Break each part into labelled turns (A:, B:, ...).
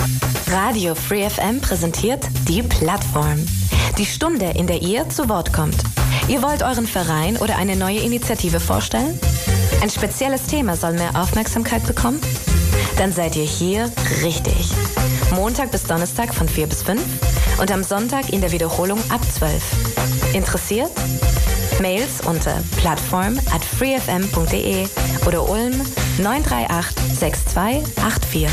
A: Radio Free FM präsentiert die Plattform. Die Stunde, in der ihr zu Wort kommt. Ihr wollt euren Verein oder eine neue Initiative vorstellen? Ein spezielles Thema soll mehr Aufmerksamkeit bekommen? Dann seid ihr hier richtig. Montag bis Donnerstag von 4 bis 5 und am Sonntag in der Wiederholung ab 12. Interessiert? Mails unter plattform@freefm.de oder Ulm 938 6284.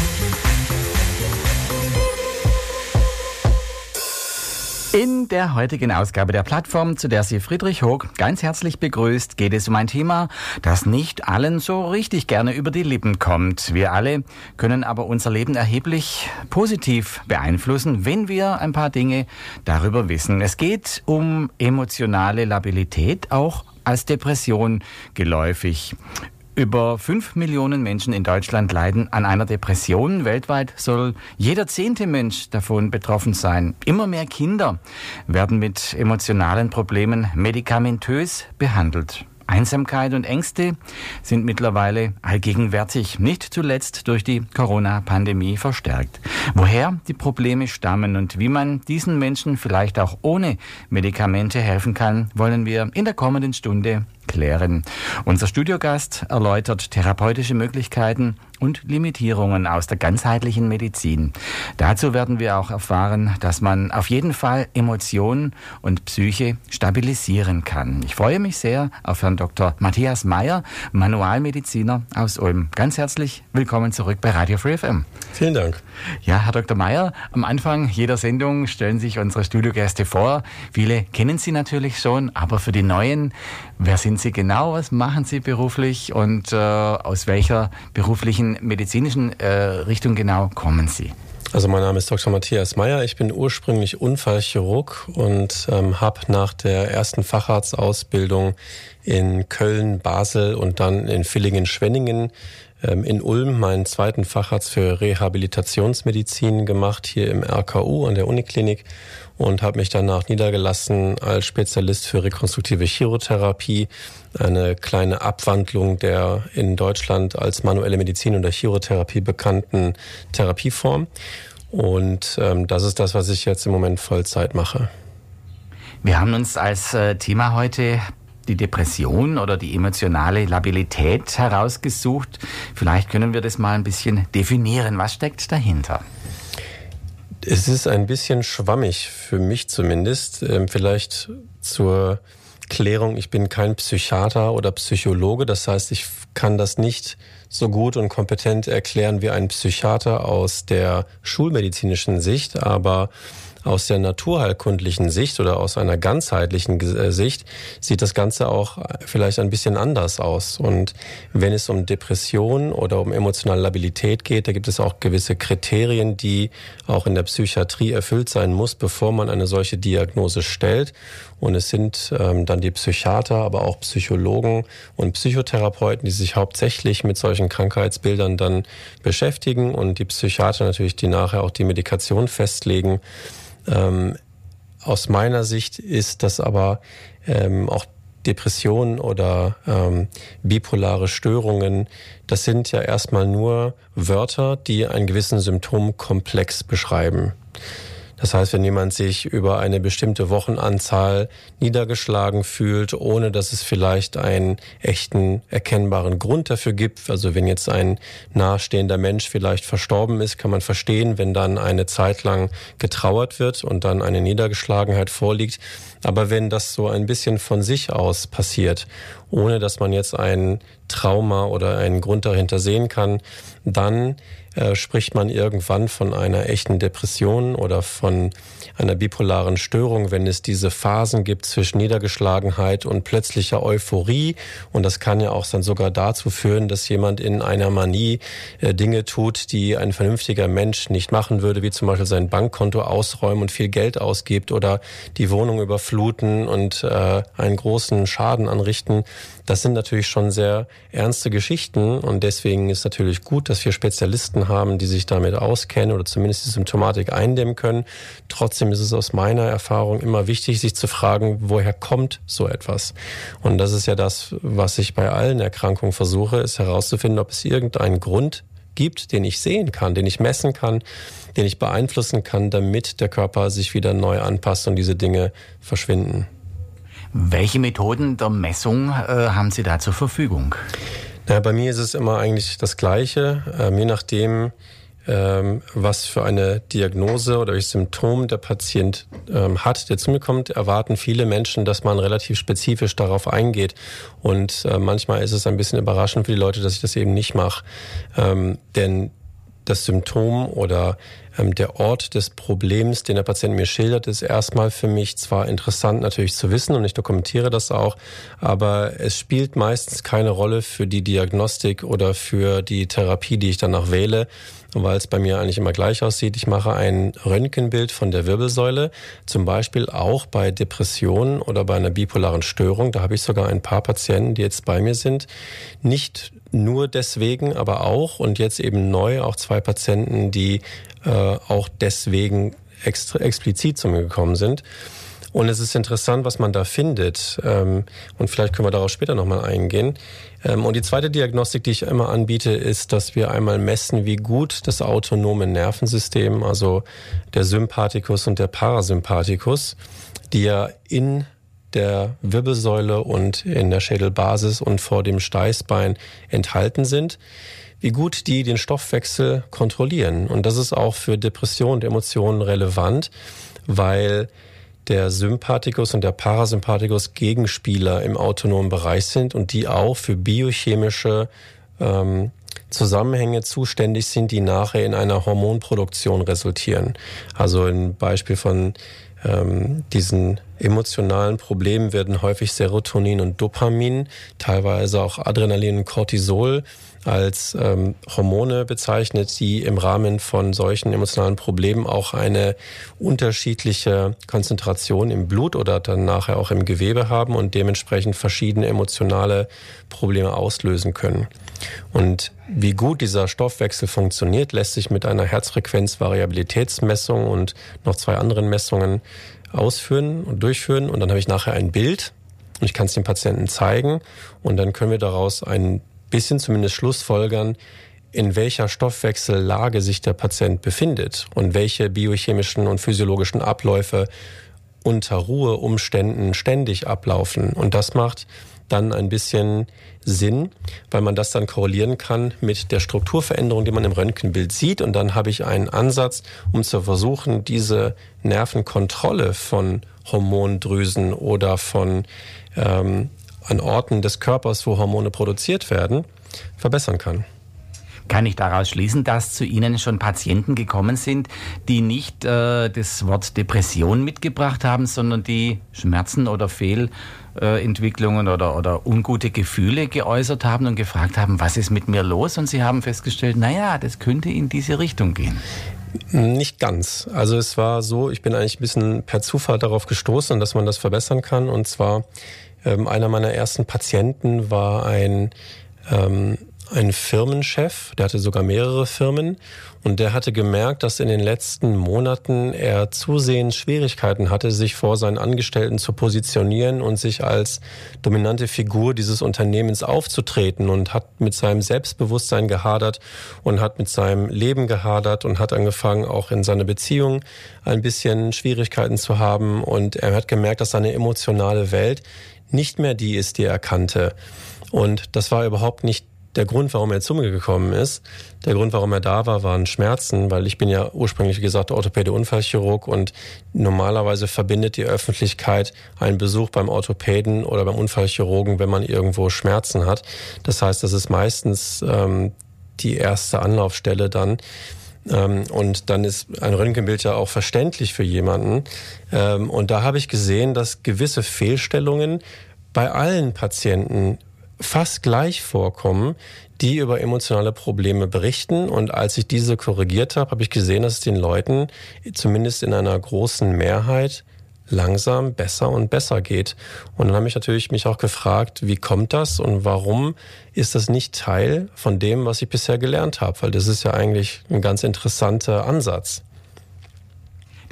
B: In der heutigen Ausgabe der Plattform, zu der Sie Friedrich Hoog ganz herzlich begrüßt, geht es um ein Thema, das nicht allen so richtig gerne über die Lippen kommt. Wir alle können aber unser Leben erheblich positiv beeinflussen, wenn wir ein paar Dinge darüber wissen. Es geht um emotionale Labilität, auch als Depression geläufig. Über 5 Millionen Menschen in Deutschland leiden an einer Depression. Weltweit soll jeder 10. Mensch davon betroffen sein. Immer mehr Kinder werden mit emotionalen Problemen medikamentös behandelt. Einsamkeit und Ängste sind mittlerweile allgegenwärtig, nicht zuletzt durch die Corona-Pandemie verstärkt. Woher die Probleme stammen und wie man diesen Menschen vielleicht auch ohne Medikamente helfen kann, wollen wir in der kommenden Stunde klären. Unser Studiogast erläutert therapeutische Möglichkeiten und Limitierungen aus der ganzheitlichen Medizin. Dazu werden wir auch erfahren, dass man auf jeden Fall Emotionen und Psyche stabilisieren kann. Ich freue mich sehr auf Herrn Dr. Matthias Meyer, Manualmediziner aus Ulm. Ganz herzlich willkommen zurück bei Radio Free FM.
C: Vielen Dank.
B: Ja, Herr Dr. Meyer, am Anfang jeder Sendung stellen sich unsere Studiogäste vor. Viele kennen Sie natürlich schon, aber für die Neuen, wer sind Sie genau, was machen Sie beruflich und aus welcher beruflichen medizinischen Richtung genau kommen Sie?
C: Also mein Name ist Dr. Matthias Meyer, ich bin ursprünglich Unfallchirurg und habe nach der ersten Facharztausbildung in Köln, Basel und dann in Villingen-Schwenningen in Ulm meinen zweiten Facharzt für Rehabilitationsmedizin gemacht, hier im RKU an der Uniklinik, und habe mich danach niedergelassen als Spezialist für rekonstruktive Chirotherapie, eine kleine Abwandlung der in Deutschland als manuelle Medizin oder Chirotherapie bekannten Therapieform. Und das ist das, was ich jetzt im Moment Vollzeit mache.
B: Wir haben uns als Thema heute die Depression oder die emotionale Labilität herausgesucht. Vielleicht können wir das mal ein bisschen definieren. Was steckt dahinter?
C: Es ist ein bisschen schwammig, für mich zumindest. Vielleicht zur Klärung, ich bin kein Psychiater oder Psychologe. Das heißt, ich kann das nicht so gut und kompetent erklären wie ein Psychiater aus der schulmedizinischen Sicht, aber aus der naturheilkundlichen Sicht oder aus einer ganzheitlichen Sicht sieht das Ganze auch vielleicht ein bisschen anders aus. Und wenn es um Depression oder um emotionale Labilität geht, da gibt es auch gewisse Kriterien, die auch in der Psychiatrie erfüllt sein muss, bevor man eine solche Diagnose stellt. Und es sind dann die Psychiater, aber auch Psychologen und Psychotherapeuten, die sich hauptsächlich mit solchen Krankheitsbildern dann beschäftigen, und die Psychiater natürlich, die nachher auch die Medikation festlegen. Aus meiner Sicht ist das aber auch Depressionen oder bipolare Störungen, das sind ja erstmal nur Wörter, die einen gewissen Symptomkomplex beschreiben. Das heißt, wenn jemand sich über eine bestimmte Wochenanzahl niedergeschlagen fühlt, ohne dass es vielleicht einen echten erkennbaren Grund dafür gibt, also wenn jetzt ein nahestehender Mensch vielleicht verstorben ist, kann man verstehen, wenn dann eine Zeit lang getrauert wird und dann eine Niedergeschlagenheit vorliegt. Aber wenn das so ein bisschen von sich aus passiert, ohne dass man jetzt ein Trauma oder einen Grund dahinter sehen kann, dann spricht man irgendwann von einer echten Depression oder von einer bipolaren Störung, wenn es diese Phasen gibt zwischen Niedergeschlagenheit und plötzlicher Euphorie. Und das kann ja auch dann sogar dazu führen, dass jemand in einer Manie Dinge tut, die ein vernünftiger Mensch nicht machen würde, wie zum Beispiel sein Bankkonto ausräumen und viel Geld ausgibt oder die Wohnung überfluten und einen großen Schaden anrichten. Das sind natürlich schon sehr ernste Geschichten, und deswegen ist natürlich gut, dass wir Spezialisten haben, die sich damit auskennen oder zumindest die Symptomatik eindämmen können. Trotzdem ist es aus meiner Erfahrung immer wichtig, sich zu fragen, woher kommt so etwas? Und das ist ja das, was ich bei allen Erkrankungen versuche, ist herauszufinden, ob es irgendeinen Grund gibt, den ich sehen kann, den ich messen kann, den ich beeinflussen kann, damit der Körper sich wieder neu anpasst und diese Dinge verschwinden.
B: Welche Methoden der Messung haben Sie da zur Verfügung?
C: Bei mir ist es immer eigentlich das Gleiche, je nachdem, was für eine Diagnose oder welches Symptom der Patient hat, der zu mir kommt, erwarten viele Menschen, dass man relativ spezifisch darauf eingeht. Und manchmal ist es ein bisschen überraschend für die Leute, dass ich das eben nicht mache. Denn das Symptom oder der Ort des Problems, den der Patient mir schildert, ist erstmal für mich zwar interessant natürlich zu wissen und ich dokumentiere das auch, aber es spielt meistens keine Rolle für die Diagnostik oder für die Therapie, die ich danach wähle, weil es bei mir eigentlich immer gleich aussieht. Ich mache ein Röntgenbild von der Wirbelsäule, zum Beispiel auch bei Depressionen oder bei einer bipolaren Störung. Da habe ich sogar ein paar Patienten, die jetzt bei mir sind. Nicht nur deswegen, aber auch und jetzt eben neu auch 2 Patienten, die auch deswegen explizit zu mir gekommen sind. Und es ist interessant, was man da findet. Und vielleicht können wir darauf später nochmal eingehen. Und die zweite Diagnostik, die ich immer anbiete, ist, dass wir einmal messen, wie gut das autonome Nervensystem, also der Sympathikus und der Parasympathikus, die ja in der Wirbelsäule und in der Schädelbasis und vor dem Steißbein enthalten sind, wie gut die den Stoffwechsel kontrollieren. Und das ist auch für Depression und Emotionen relevant, weil der Sympathikus und der Parasympathikus Gegenspieler im autonomen Bereich sind und die auch für biochemische Zusammenhänge zuständig sind, die nachher in einer Hormonproduktion resultieren. Also ein Beispiel von diesen emotionalen Problemen werden häufig Serotonin und Dopamin, teilweise auch Adrenalin und Cortisol als Hormone bezeichnet, die im Rahmen von solchen emotionalen Problemen auch eine unterschiedliche Konzentration im Blut oder dann nachher auch im Gewebe haben und dementsprechend verschiedene emotionale Probleme auslösen können. Und wie gut dieser Stoffwechsel funktioniert, lässt sich mit einer Herzfrequenzvariabilitätsmessung und noch 2 anderen Messungen ausführen und durchführen. Und dann habe ich nachher ein Bild und ich kann es dem Patienten zeigen und dann können wir daraus ein bisschen zumindest schlussfolgern, in welcher Stoffwechsellage sich der Patient befindet und welche biochemischen und physiologischen Abläufe unter Ruheumständen ständig ablaufen. Und das macht dann ein bisschen Sinn, weil man das dann korrelieren kann mit der Strukturveränderung, die man im Röntgenbild sieht. Und dann habe ich einen Ansatz, um zu versuchen, diese Nervenkontrolle von Hormondrüsen oder von an Orten des Körpers, wo Hormone produziert werden, verbessern kann.
B: Kann ich daraus schließen, dass zu Ihnen schon Patienten gekommen sind, die nicht das Wort Depression mitgebracht haben, sondern die Schmerzen oder Fehlentwicklungen oder ungute Gefühle geäußert haben und gefragt haben, was ist mit mir los? Und Sie haben festgestellt, naja, das könnte in diese Richtung gehen.
C: Nicht ganz. Also es war so, ich bin eigentlich ein bisschen per Zufall darauf gestoßen, dass man das verbessern kann. Und zwar einer meiner ersten Patienten war ein Firmenchef, der hatte sogar mehrere Firmen und der hatte gemerkt, dass in den letzten Monaten er zusehends Schwierigkeiten hatte, sich vor seinen Angestellten zu positionieren und sich als dominante Figur dieses Unternehmens aufzutreten und hat mit seinem Selbstbewusstsein gehadert und hat mit seinem Leben gehadert und hat angefangen, auch in seiner Beziehung ein bisschen Schwierigkeiten zu haben und er hat gemerkt, dass seine emotionale Welt nicht mehr die ist, die er kannte. Und das war überhaupt nicht der Grund, warum er zu mir gekommen ist. Der Grund, warum er da war, waren Schmerzen, weil ich bin ja ursprünglich, wie gesagt, Orthopäde, Unfallchirurg und normalerweise verbindet die Öffentlichkeit einen Besuch beim Orthopäden oder beim Unfallchirurgen, wenn man irgendwo Schmerzen hat. Das heißt, das ist meistens die erste Anlaufstelle dann. Und dann ist ein Röntgenbild ja auch verständlich für jemanden. Und da habe ich gesehen, dass gewisse Fehlstellungen bei allen Patienten fast gleich vorkommen, die über emotionale Probleme berichten. Und als ich diese korrigiert habe, habe ich gesehen, dass es den Leuten zumindest in einer großen Mehrheit langsam besser und besser geht. Und dann habe ich natürlich mich auch gefragt, wie kommt das und warum ist das nicht Teil von dem, was ich bisher gelernt habe? Weil das ist ja eigentlich ein ganz interessanter Ansatz.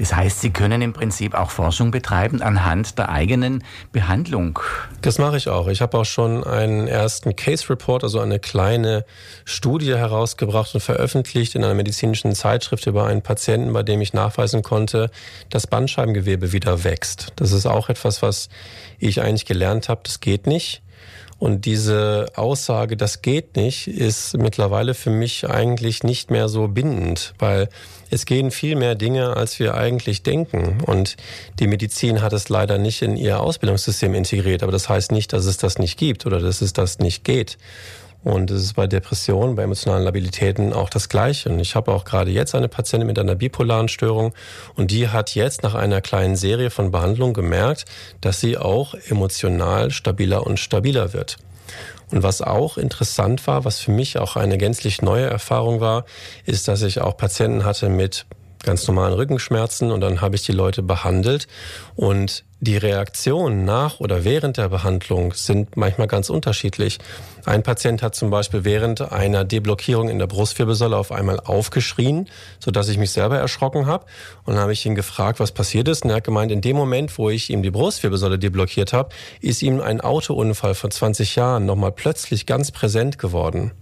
B: Das heißt, Sie können im Prinzip auch Forschung betreiben anhand der eigenen Behandlung.
C: Das mache ich auch. Ich habe auch schon einen ersten Case Report, also eine kleine Studie herausgebracht und veröffentlicht in einer medizinischen Zeitschrift über einen Patienten, bei dem ich nachweisen konnte, dass Bandscheibengewebe wieder wächst. Das ist auch etwas, was ich eigentlich gelernt habe, das geht nicht. Und diese Aussage, das geht nicht, ist mittlerweile für mich eigentlich nicht mehr so bindend, weil es gehen viel mehr Dinge, als wir eigentlich denken. Und die Medizin hat es leider nicht in ihr Ausbildungssystem integriert. Aber das heißt nicht, dass es das nicht gibt oder dass es das nicht geht. Und es ist bei Depressionen, bei emotionalen Labilitäten auch das Gleiche. Und ich habe auch gerade jetzt eine Patientin mit einer bipolaren Störung und die hat jetzt nach einer kleinen Serie von Behandlungen gemerkt, dass sie auch emotional stabiler und stabiler wird. Und was auch interessant war, was für mich auch eine gänzlich neue Erfahrung war, ist, dass ich auch Patienten hatte mit ganz normalen Rückenschmerzen und dann habe ich die Leute behandelt und die Reaktionen nach oder während der Behandlung sind manchmal ganz unterschiedlich. Ein Patient hat zum Beispiel während einer Deblockierung in der Brustwirbelsäule auf einmal aufgeschrien, sodass ich mich selber erschrocken habe. Und dann habe ich ihn gefragt, was passiert ist. Und er hat gemeint, in dem Moment, wo ich ihm die Brustwirbelsäule deblockiert habe, ist ihm ein Autounfall von 20 Jahren nochmal plötzlich ganz präsent geworden.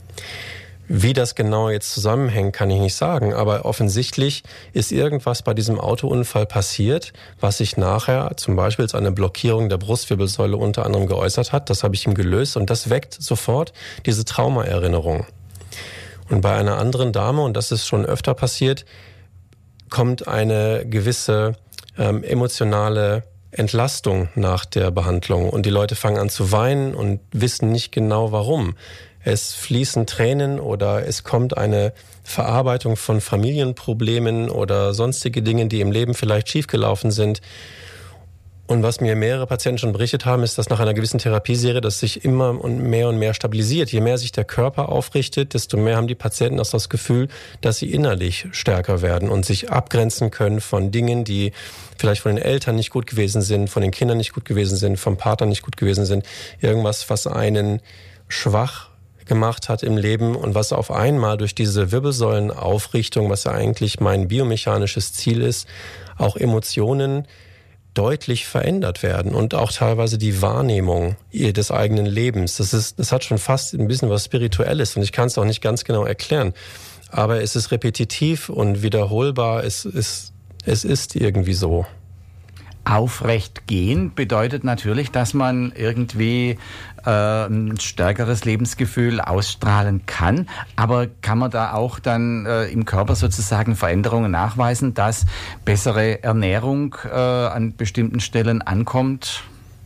C: Wie das genau jetzt zusammenhängt, kann ich nicht sagen, aber offensichtlich ist irgendwas bei diesem Autounfall passiert, was sich nachher zum Beispiel als eine Blockierung der Brustwirbelsäule unter anderem geäußert hat. Das habe ich ihm gelöst und das weckt sofort diese Traumaerinnerung. Und bei einer anderen Dame, und das ist schon öfter passiert, kommt eine gewisse emotionale Entlastung nach der Behandlung und die Leute fangen an zu weinen und wissen nicht genau warum. Es fließen Tränen oder es kommt eine Verarbeitung von Familienproblemen oder sonstige Dinge, die im Leben vielleicht schiefgelaufen sind. Und was mir mehrere Patienten schon berichtet haben, ist, dass nach einer gewissen Therapieserie das sich immer und mehr stabilisiert. Je mehr sich der Körper aufrichtet, desto mehr haben die Patienten auch das Gefühl, dass sie innerlich stärker werden und sich abgrenzen können von Dingen, die vielleicht von den Eltern nicht gut gewesen sind, von den Kindern nicht gut gewesen sind, vom Partner nicht gut gewesen sind. Irgendwas, was einen schwach gemacht hat im Leben und was auf einmal durch diese Wirbelsäulenaufrichtung, was ja eigentlich mein biomechanisches Ziel ist, auch Emotionen deutlich verändert werden und auch teilweise die Wahrnehmung des eigenen Lebens. Das hat schon fast ein bisschen was Spirituelles und ich kann es auch nicht ganz genau erklären. Aber es ist repetitiv und wiederholbar. Es ist irgendwie so.
B: Aufrecht gehen bedeutet natürlich, dass man irgendwie ein stärkeres Lebensgefühl ausstrahlen kann. Aber kann man da auch dann im Körper sozusagen Veränderungen nachweisen, dass bessere Ernährung an bestimmten Stellen ankommt?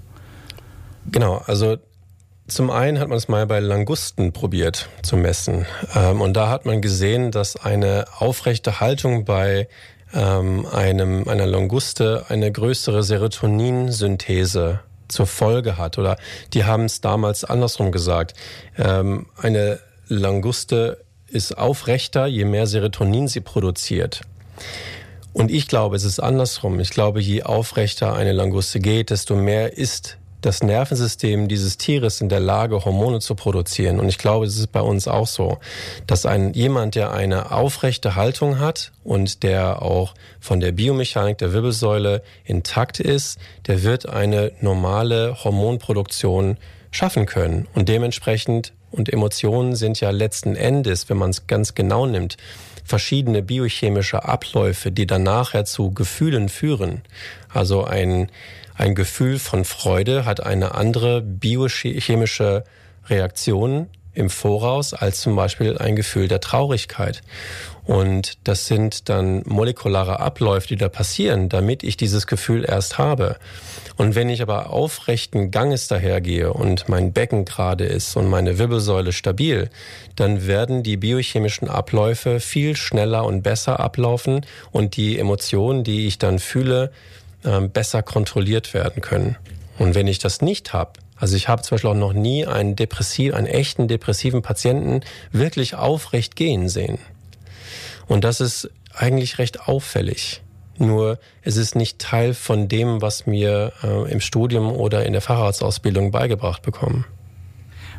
C: Genau, also zum einen hat man es mal bei Langusten probiert zu messen. Und da hat man gesehen, dass eine aufrechte Haltung bei einer Languste eine größere Serotoninsynthese zur Folge hat. Oder die haben es damals andersrum gesagt. Eine Languste ist aufrechter, je mehr Serotonin sie produziert. Und ich glaube, es ist andersrum. Ich glaube, je aufrechter eine Languste geht, desto mehr ist das Nervensystem dieses Tieres in der Lage, Hormone zu produzieren. Und ich glaube, es ist bei uns auch so, dass jemand, der eine aufrechte Haltung hat und der auch von der Biomechanik der Wirbelsäule intakt ist, der wird eine normale Hormonproduktion schaffen können. Und dementsprechend, und Emotionen sind ja letzten Endes, wenn man es ganz genau nimmt, verschiedene biochemische Abläufe, die dann nachher zu Gefühlen führen. Also ein Gefühl von Freude hat eine andere biochemische Reaktion im Voraus als zum Beispiel ein Gefühl der Traurigkeit. Und das sind dann molekulare Abläufe, die da passieren, damit ich dieses Gefühl erst habe. Und wenn ich aber aufrechten Ganges dahergehe und mein Becken gerade ist und meine Wirbelsäule stabil, dann werden die biochemischen Abläufe viel schneller und besser ablaufen und die Emotionen, die ich dann fühle, besser kontrolliert werden können. Und wenn ich das nicht habe, also ich habe zum Beispiel auch noch nie einen echten depressiven Patienten wirklich aufrecht gehen sehen. Und das ist eigentlich recht auffällig. Nur es ist nicht Teil von dem, was mir im Studium oder in der Facharztausbildung beigebracht bekommen.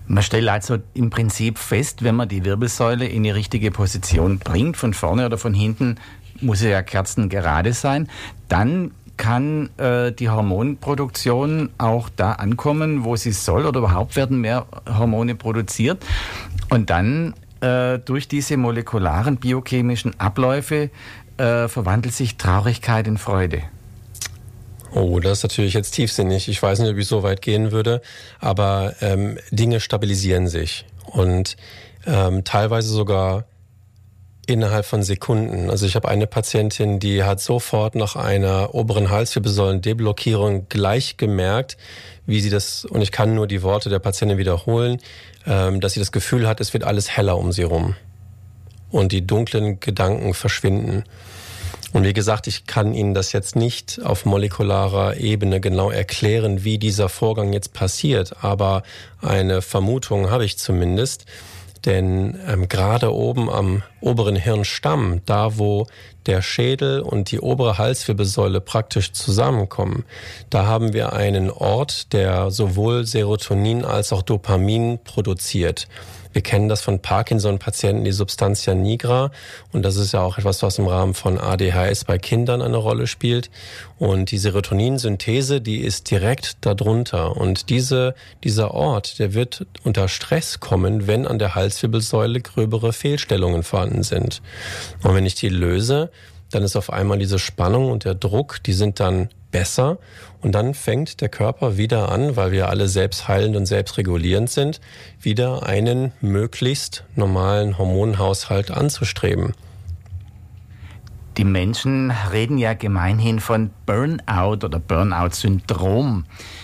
B: Man stellt also im Prinzip fest, wenn man die Wirbelsäule in die richtige Position bringt, von vorne oder von hinten, muss sie ja kerzengerade sein, dann kann die Hormonproduktion auch da ankommen, wo sie soll, oder überhaupt werden mehr Hormone produziert. Und dann durch diese molekularen biochemischen Abläufe verwandelt sich Traurigkeit in Freude.
C: Oh, das ist natürlich jetzt tiefsinnig. Ich weiß nicht, ob ich so weit gehen würde, aber Dinge stabilisieren sich und teilweise sogar innerhalb von Sekunden. Also ich habe eine Patientin, die hat sofort nach einer oberen Halswirbelsäulen-Deblockierung gleich gemerkt, wie sie das, und ich kann nur die Worte der Patientin wiederholen, dass sie das Gefühl hat, es wird alles heller um sie rum und die dunklen Gedanken verschwinden. Und wie gesagt, ich kann Ihnen das jetzt nicht auf molekularer Ebene genau erklären, wie dieser Vorgang jetzt passiert, aber eine Vermutung habe ich zumindest, denn gerade oben am oberen Hirnstamm, da wo der Schädel und die obere Halswirbelsäule praktisch zusammenkommen, da haben wir einen Ort, der sowohl Serotonin als auch Dopamin produziert. Wir kennen das von Parkinson-Patienten, die Substantia nigra. Und das ist ja auch etwas, was im Rahmen von ADHS bei Kindern eine Rolle spielt. Und die Serotoninsynthese, die ist direkt darunter. Und dieser Ort, der wird unter Stress kommen, wenn an der Halswirbelsäule gröbere Fehlstellungen vorhanden sind. Und wenn ich die löse, dann ist auf einmal diese Spannung und der Druck, die sind dann besser. Und dann fängt der Körper wieder an, weil wir alle selbstheilend und selbstregulierend sind, wieder einen möglichst normalen Hormonhaushalt anzustreben.
B: Die Menschen reden ja gemeinhin von Burnout oder Burnout-Syndrom.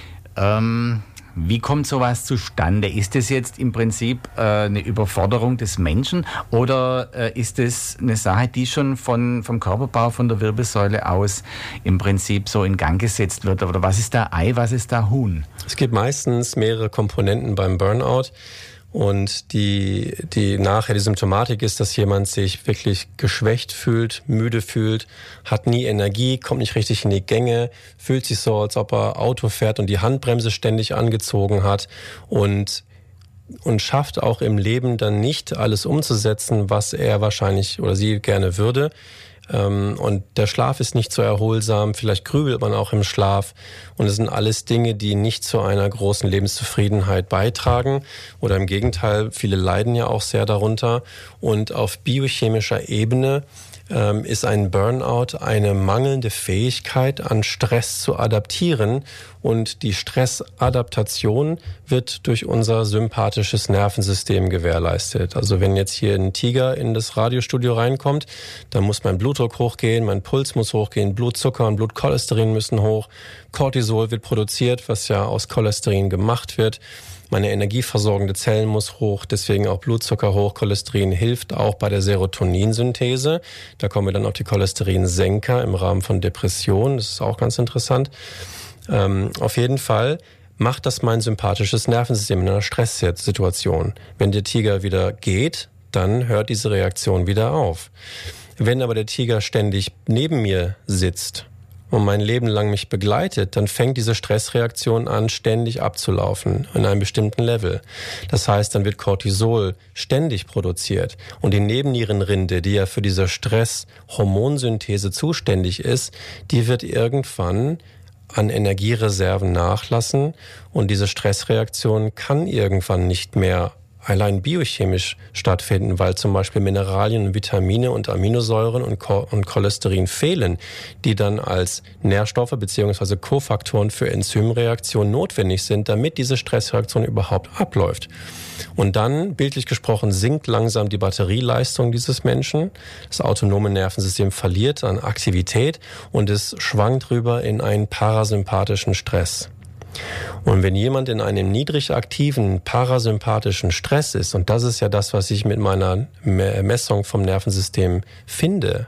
B: Wie kommt sowas zustande? Ist es jetzt im Prinzip eine Überforderung des Menschen oder ist es eine Sache, die schon vom Körperbau, von der Wirbelsäule aus im Prinzip so in Gang gesetzt wird? Oder was ist da Ei, was ist da Huhn?
C: Es gibt meistens mehrere Komponenten beim Burnout. Und die Symptomatik ist, dass jemand sich wirklich geschwächt fühlt, müde fühlt, hat nie Energie, kommt nicht richtig in die Gänge, fühlt sich so, als ob er Auto fährt und die Handbremse ständig angezogen hat und schafft auch im Leben dann nicht alles umzusetzen, was er wahrscheinlich oder sie gerne würde. Und der Schlaf ist nicht so erholsam, vielleicht grübelt man auch im Schlaf und es sind alles Dinge, die nicht zu einer großen Lebenszufriedenheit beitragen oder im Gegenteil, viele leiden ja auch sehr darunter und auf biochemischer Ebene ist ein Burnout eine mangelnde Fähigkeit, an Stress zu adaptieren. Und die Stressadaptation wird durch unser sympathisches Nervensystem gewährleistet. Also wenn jetzt hier ein Tiger in das Radiostudio reinkommt, dann muss mein Blutdruck hochgehen, mein Puls muss hochgehen, Blutzucker und Blutcholesterin müssen hoch. Cortisol wird produziert, was ja aus Cholesterin gemacht wird. Meine energieversorgende Zellen muss hoch, deswegen auch Blutzucker hoch. Cholesterin hilft auch bei der Serotoninsynthese. Da kommen wir dann auf die Cholesterinsenker im Rahmen von Depressionen. Das ist auch ganz interessant. Auf jeden Fall macht das mein sympathisches Nervensystem in einer Stresssituation. Wenn der Tiger wieder geht, dann hört diese Reaktion wieder auf. Wenn aber der Tiger ständig neben mir sitzt und mein Leben lang mich begleitet, dann fängt diese Stressreaktion an, ständig abzulaufen in einem bestimmten Level. Das heißt, dann wird Cortisol ständig produziert und die Nebennierenrinde, die ja für diese Stresshormonsynthese zuständig ist, die wird irgendwann an Energiereserven nachlassen und diese Stressreaktion kann irgendwann nicht mehr allein biochemisch stattfinden, weil zum Beispiel Mineralien, Vitamine und Aminosäuren und Cholesterin fehlen, die dann als Nährstoffe bzw. Kofaktoren für Enzymreaktionen notwendig sind, damit diese Stressreaktion überhaupt abläuft. Und dann, bildlich gesprochen, sinkt langsam die Batterieleistung dieses Menschen. Das autonome Nervensystem verliert an Aktivität und es schwankt rüber in einen parasympathischen Stress. Und wenn jemand in einem niedrig aktiven parasympathischen Stress ist, und das ist ja das, was ich mit meiner Messung vom Nervensystem finde,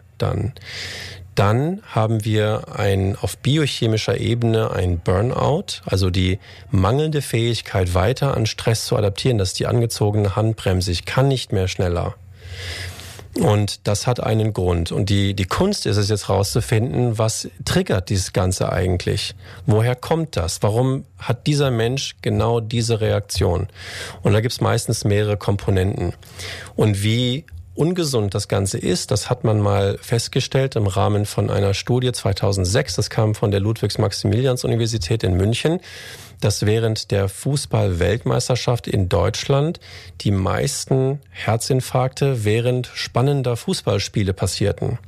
C: dann haben wir auf biochemischer Ebene ein Burnout, also die mangelnde Fähigkeit, weiter an Stress zu adaptieren. Das ist die angezogene Handbremse. Ich kann nicht mehr schneller. Und das hat einen Grund. Und die Kunst ist es jetzt rauszufinden, was triggert dieses Ganze eigentlich? Woher kommt das? Warum hat dieser Mensch genau diese Reaktion? Und da gibt es meistens mehrere Komponenten. Und wie ungesund das Ganze ist, das hat man mal festgestellt im Rahmen von einer Studie 2006. Das kam von der Ludwigs-Maximilians-Universität in München, dass während der Fußball-Weltmeisterschaft in Deutschland die meisten Herzinfarkte während spannender Fußballspiele passierten.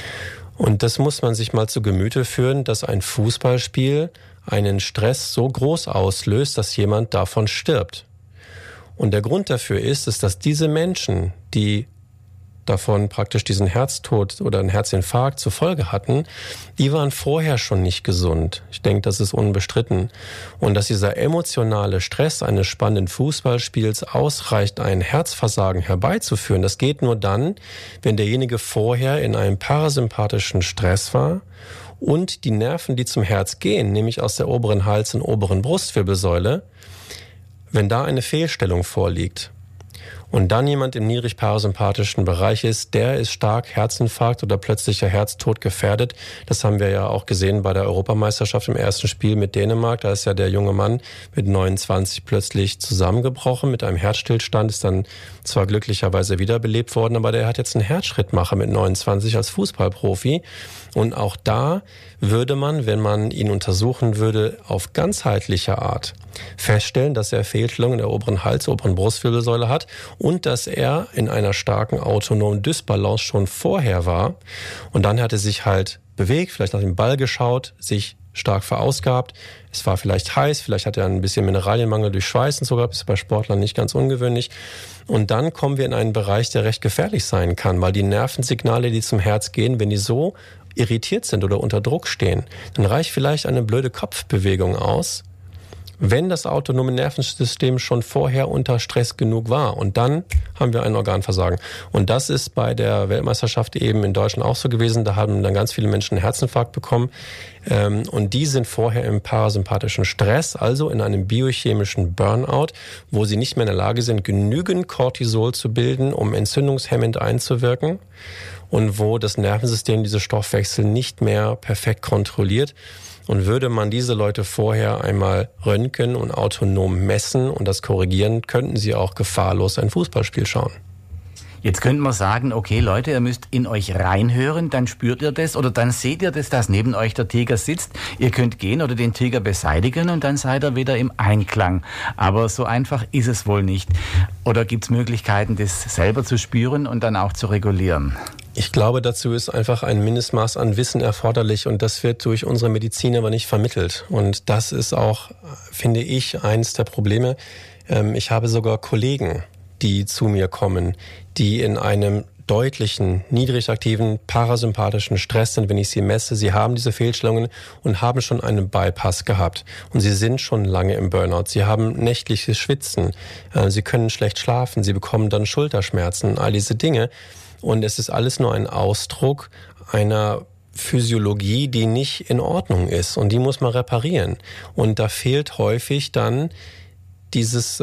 C: Und das muss man sich mal zu Gemüte führen, dass ein Fußballspiel einen Stress so groß auslöst, dass jemand davon stirbt. Und der Grund dafür ist, dass diese Menschen, die davon praktisch diesen Herztod oder einen Herzinfarkt zur Folge hatten, die waren vorher schon nicht gesund. Ich denke, das ist unbestritten. Und dass dieser emotionale Stress eines spannenden Fußballspiels ausreicht, ein Herzversagen herbeizuführen, das geht nur dann, wenn derjenige vorher in einem parasympathischen Stress war und die Nerven, die zum Herz gehen, nämlich aus der oberen Hals- und oberen Brustwirbelsäule, wenn da eine Fehlstellung vorliegt. Und dann jemand im niedrig-parasympathischen Bereich ist, der ist stark Herzinfarkt oder plötzlicher Herztod gefährdet. Das haben wir ja auch gesehen bei der Europameisterschaft im ersten Spiel mit Dänemark. Da ist ja der junge Mann mit 29 plötzlich zusammengebrochen mit einem Herzstillstand, ist dann zwar glücklicherweise wiederbelebt worden, aber der hat jetzt einen Herzschrittmacher mit 29 als Fußballprofi. Und auch da würde man, wenn man ihn untersuchen würde, auf ganzheitlicher Art feststellen, dass er Fehlstellungen in der oberen Hals-, oberen Brustwirbelsäule hat und dass er in einer starken autonomen Dysbalance schon vorher war. Und dann hat er sich halt bewegt, vielleicht nach dem Ball geschaut, sich stark verausgabt. Es war vielleicht heiß, vielleicht hat er ein bisschen Mineralienmangel durch Schweiß und so gehabt. Das ist bei Sportlern nicht ganz ungewöhnlich. Und dann kommen wir in einen Bereich, der recht gefährlich sein kann, weil die Nervensignale, die zum Herz gehen, wenn die so irritiert sind oder unter Druck stehen, dann reicht vielleicht eine blöde Kopfbewegung aus, wenn das autonome Nervensystem schon vorher unter Stress genug war. Und dann haben wir ein Organversagen. Und das ist bei der Weltmeisterschaft eben in Deutschland auch so gewesen. Da haben dann ganz viele Menschen einen Herzinfarkt bekommen. Und die sind vorher im parasympathischen Stress, also in einem biochemischen Burnout, wo sie nicht mehr in der Lage sind, genügend Cortisol zu bilden, um entzündungshemmend einzuwirken. Und wo das Nervensystem diese Stoffwechsel nicht mehr perfekt kontrolliert. Und würde man diese Leute vorher einmal röntgen und autonom messen und das korrigieren, könnten sie auch gefahrlos ein Fußballspiel schauen.
B: Jetzt könnte man sagen, okay Leute, ihr müsst in euch reinhören, dann spürt ihr das oder dann seht ihr das, dass neben euch der Tiger sitzt. Ihr könnt gehen oder den Tiger beseitigen und dann seid ihr wieder im Einklang. Aber so einfach ist es wohl nicht. Oder gibt es Möglichkeiten, das selber zu spüren und dann auch zu regulieren?
C: Ich glaube, dazu ist einfach ein Mindestmaß an Wissen erforderlich und das wird durch unsere Medizin aber nicht vermittelt. Und das ist auch, finde ich, eines der Probleme. Ich habe sogar Kollegen, die zu mir kommen, die in einem deutlichen, niedrig aktiven, parasympathischen Stress sind, wenn ich sie messe. Sie haben diese Fehlstellungen und haben schon einen Bypass gehabt. Und sie sind schon lange im Burnout. Sie haben nächtliches Schwitzen. Sie können schlecht schlafen. Sie bekommen dann Schulterschmerzen. All diese Dinge. Und es ist alles nur ein Ausdruck einer Physiologie, die nicht in Ordnung ist. Und die muss man reparieren. Und da fehlt häufig dann dieses,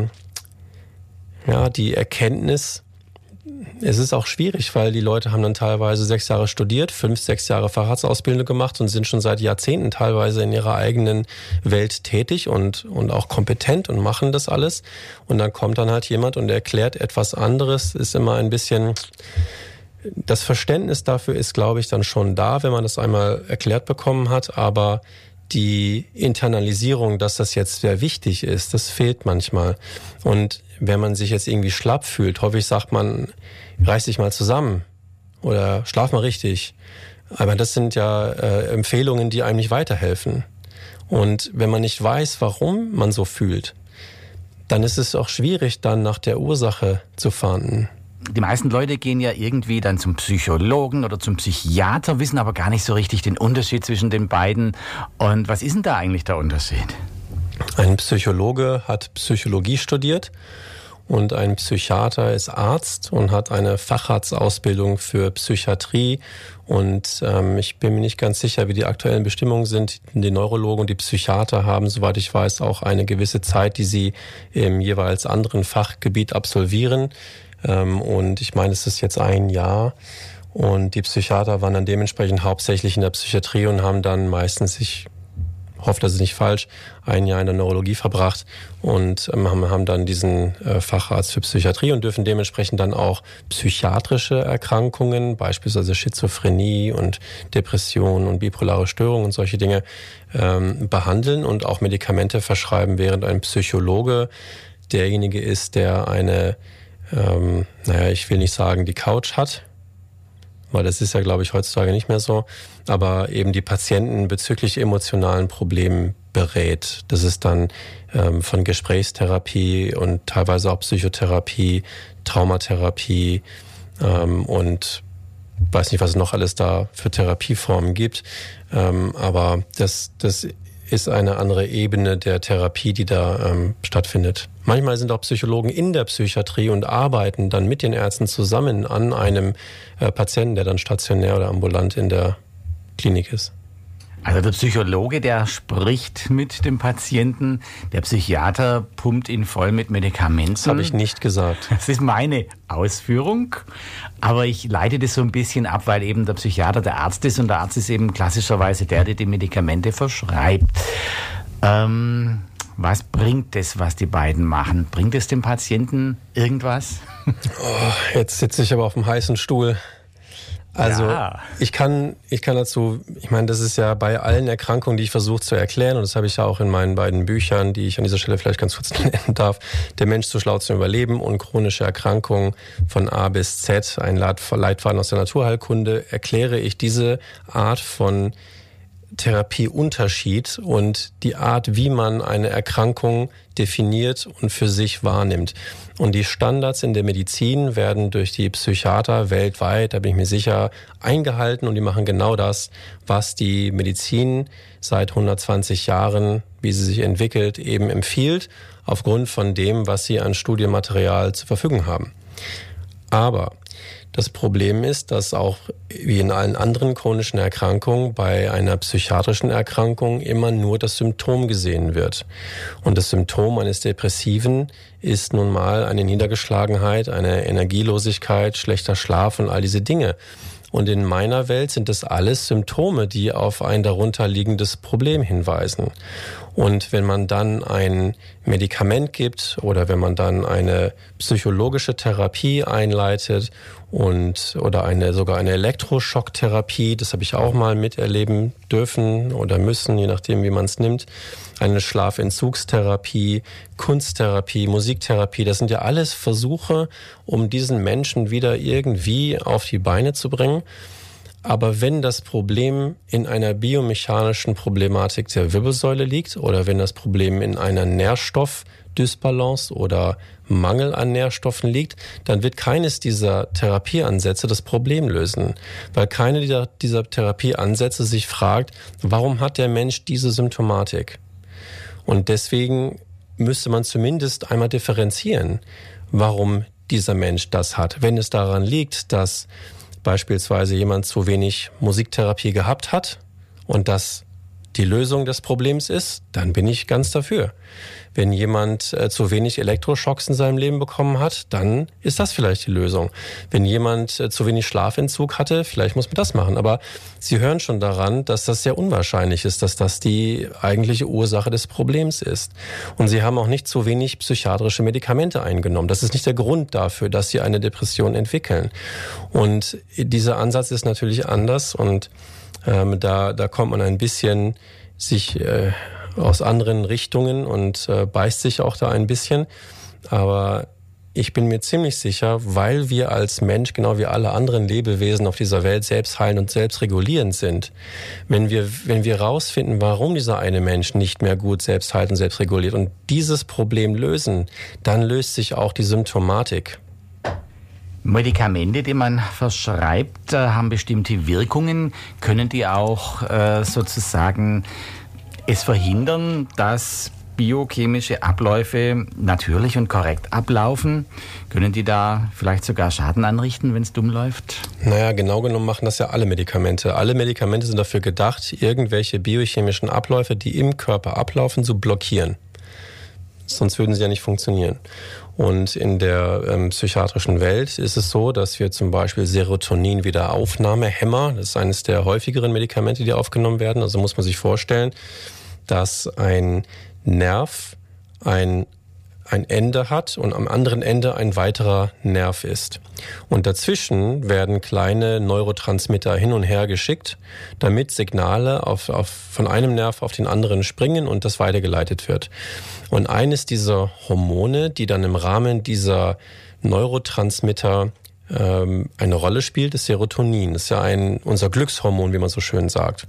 C: die Erkenntnis. Es ist auch schwierig, weil die Leute haben dann teilweise 6 Jahre studiert, 5, 6 Jahre Facharztausbildung gemacht und sind schon seit Jahrzehnten teilweise in ihrer eigenen Welt tätig und auch kompetent und machen das alles. Und dann kommt dann halt jemand und erklärt etwas anderes, ist immer ein bisschen, das Verständnis dafür ist, glaube ich, dann schon da, wenn man das einmal erklärt bekommen hat, aber die Internalisierung, dass das jetzt sehr wichtig ist, das fehlt manchmal. Und wenn man sich jetzt irgendwie schlapp fühlt, häufig sagt man, reiß dich mal zusammen oder schlaf mal richtig. Aber das sind ja Empfehlungen, die einem nicht weiterhelfen. Und wenn man nicht weiß, warum man so fühlt, dann ist es auch schwierig, dann nach der Ursache zu fahnden.
B: Die meisten Leute gehen ja irgendwie dann zum Psychologen oder zum Psychiater, wissen aber gar nicht so richtig den Unterschied zwischen den beiden. Und was ist denn da eigentlich der Unterschied?
C: Ein Psychologe hat Psychologie studiert und ein Psychiater ist Arzt und hat eine Facharztausbildung für Psychiatrie. Und ich bin mir nicht ganz sicher, wie die aktuellen Bestimmungen sind. Die Neurologen und die Psychiater haben, soweit ich weiß, auch eine gewisse Zeit, die sie im jeweils anderen Fachgebiet absolvieren. Und ich meine, es ist jetzt 1 Jahr. Und die Psychiater waren dann dementsprechend hauptsächlich in der Psychiatrie und haben dann meistens, ich hoffe, das ist nicht falsch, 1 Jahr in der Neurologie verbracht und haben dann diesen Facharzt für Psychiatrie und dürfen dementsprechend dann auch psychiatrische Erkrankungen, beispielsweise Schizophrenie und Depression und bipolare Störungen und solche Dinge behandeln und auch Medikamente verschreiben, während ein Psychologe derjenige ist, der eine, ich will nicht sagen, die Couch hat, weil das ist ja, glaube ich, heutzutage nicht mehr so, aber eben die Patienten bezüglich emotionalen Problemen berät. Das ist dann von Gesprächstherapie und teilweise auch Psychotherapie, Traumatherapie und weiß nicht, was es noch alles da für Therapieformen gibt, aber das ist eine andere Ebene der Therapie, die da stattfindet. Manchmal sind auch Psychologen in der Psychiatrie und arbeiten dann mit den Ärzten zusammen an einem Patienten, der dann stationär oder ambulant in der Klinik ist.
B: Also der Psychologe, der spricht mit dem Patienten, der Psychiater pumpt ihn voll mit Medikamenten.
C: Das habe ich nicht gesagt.
B: Das ist meine Ausführung, aber ich leite das so ein bisschen ab, weil eben der Psychiater der Arzt ist und der Arzt ist eben klassischerweise der die Medikamente verschreibt. Was bringt das, was die beiden machen? Bringt es dem Patienten irgendwas?
C: Jetzt sitze ich aber auf dem heißen Stuhl. Also ja. Ich kann dazu, ich meine, das ist ja bei allen Erkrankungen, die ich versuche zu erklären, und das habe ich ja auch in meinen beiden Büchern, die ich an dieser Stelle vielleicht ganz kurz nennen darf, Der Mensch zu schlau zum Überleben und chronische Erkrankungen von A bis Z, ein Leitfaden aus der Naturheilkunde, erkläre ich diese Art von Therapieunterschied und die Art, wie man eine Erkrankung definiert und für sich wahrnimmt. Und die Standards in der Medizin werden durch die Psychiater weltweit, da bin ich mir sicher, eingehalten und die machen genau das, was die Medizin seit 120 Jahren, wie sie sich entwickelt, eben empfiehlt, aufgrund von dem, was sie an Studienmaterial zur Verfügung haben. Aber das Problem ist, dass auch wie in allen anderen chronischen Erkrankungen bei einer psychiatrischen Erkrankung immer nur das Symptom gesehen wird. Und das Symptom eines Depressiven ist nun mal eine Niedergeschlagenheit, eine Energielosigkeit, schlechter Schlaf und all diese Dinge. Und in meiner Welt sind das alles Symptome, die auf ein darunterliegendes Problem hinweisen. Und wenn man dann ein Medikament gibt oder wenn man dann eine psychologische Therapie einleitet oder sogar eine Elektroschocktherapie, das habe ich auch mal miterleben dürfen oder müssen, je nachdem wie man es nimmt, eine Schlafentzugstherapie, Kunsttherapie, Musiktherapie, das sind ja alles Versuche, um diesen Menschen wieder irgendwie auf die Beine zu bringen. Aber wenn das Problem in einer biomechanischen Problematik der Wirbelsäule liegt oder wenn das Problem in einer Nährstoffdysbalance oder Mangel an Nährstoffen liegt, dann wird keines dieser Therapieansätze das Problem lösen. Weil keine dieser Therapieansätze sich fragt, warum hat der Mensch diese Symptomatik? Und deswegen müsste man zumindest einmal differenzieren, warum dieser Mensch das hat. Wenn es daran liegt, dass beispielsweise jemand zu wenig Musiktherapie gehabt hat und das die Lösung des Problems ist, dann bin ich ganz dafür. Wenn jemand zu wenig Elektroschocks in seinem Leben bekommen hat, dann ist das vielleicht die Lösung. Wenn jemand zu wenig Schlafentzug hatte, vielleicht muss man das machen. Aber Sie hören schon daran, dass das sehr unwahrscheinlich ist, dass das die eigentliche Ursache des Problems ist. Und Sie haben auch nicht zu wenig psychiatrische Medikamente eingenommen. Das ist nicht der Grund dafür, dass Sie eine Depression entwickeln. Und dieser Ansatz ist natürlich anders und da kommt man ein bisschen sich aus anderen Richtungen und beißt sich auch da ein bisschen. Aber ich bin mir ziemlich sicher, weil wir als Mensch, genau wie alle anderen Lebewesen auf dieser Welt, selbstheilend und selbstregulierend sind, wenn wir rausfinden, warum dieser eine Mensch nicht mehr gut selbstheilend und selbstreguliert und dieses Problem lösen, dann löst sich auch die Symptomatik.
B: Medikamente, die man verschreibt, haben bestimmte Wirkungen. Können die auch sozusagen es verhindern, dass biochemische Abläufe natürlich und korrekt ablaufen? Können die da vielleicht sogar Schaden anrichten, wenn es dumm läuft?
C: Naja, genau genommen machen das ja alle Medikamente. Alle Medikamente sind dafür gedacht, irgendwelche biochemischen Abläufe, die im Körper ablaufen, zu blockieren. sonst würden sie ja nicht funktionieren. Und in der psychiatrischen Welt ist es so, dass wir zum Beispiel Serotonin-Wiederaufnahmehämmer, das ist eines der häufigeren Medikamente, die aufgenommen werden. Also muss man sich vorstellen, dass ein Nerv ein Ende hat und am anderen Ende ein weiterer Nerv ist. Und dazwischen werden kleine Neurotransmitter hin und her geschickt, damit Signale von einem Nerv auf den anderen springen und das weitergeleitet wird. Und eines dieser Hormone, die dann im Rahmen dieser Neurotransmitter eine Rolle spielt, ist Serotonin. Das ist ja unser Glückshormon, wie man so schön sagt.